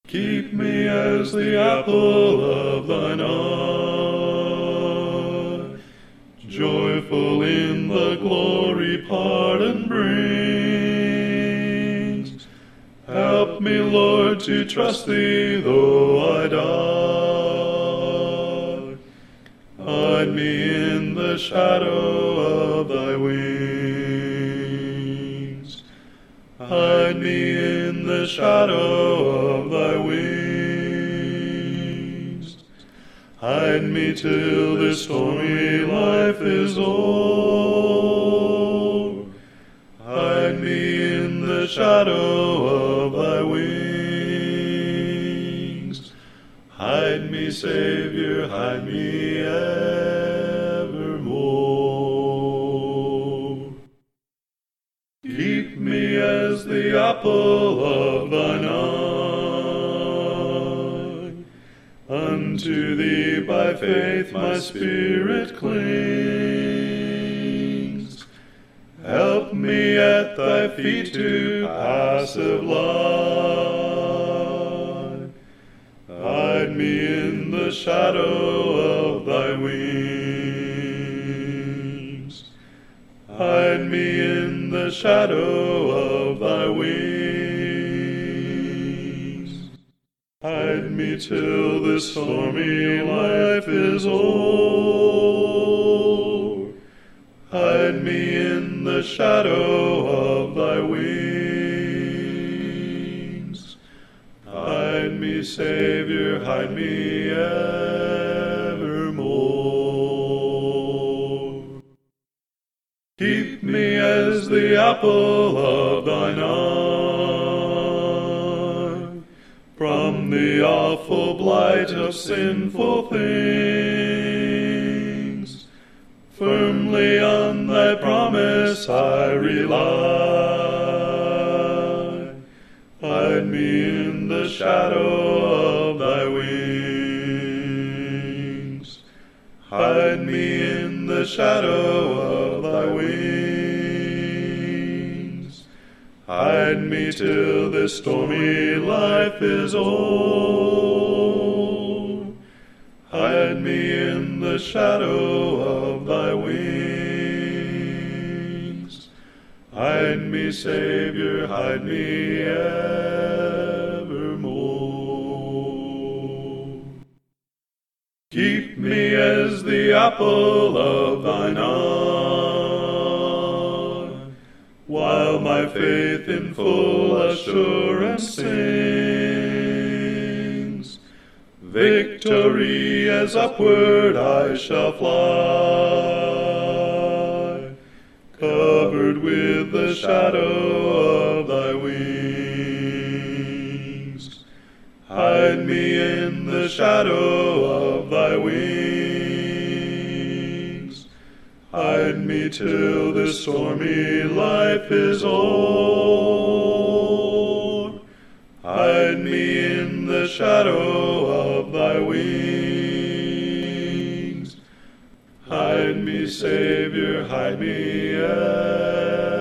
Keep me as the apple of thine eye, joyful in the glory pardon brings. Help me, Lord, to trust thee though I die. Hide me in the shadow of thy wings. Hide me in the shadow of thy wings. Hide me till this stormy life is o'er. Hide me in the shadow of thy wings. Hide me, Savior, hide me evermore. Keep me as the apple of thine eye. Unto thee by faith my spirit clings. Help me at thy feet to passive lie. Hide me in the shadow of thy wings. Hide me in the shadow of thy wings. Hide me till this stormy life is o'er. Hide me in the shadow of thy wings. Hide me, Savior, hide me evermore. Keep me as the apple of thine eye, from the awful blight of sinful things. Firmly on thy promise I rely. Hide me in the shadow of thy wings. Hide me in the shadow of thy wings. Hide me till this stormy life is o'er. Hide me in the shadow of thy wings. Hide me, Savior, hide me evermore. Keep me as the apple of thine eye, while my faith in full assurance sings. Victory as upward I shall fly, covered with the shadow of thy wings. Hide me in the shadow of thy wings. Hide me till this stormy life is o'er. Hide me in the shadow of thy wings. Hide me, Savior, hide me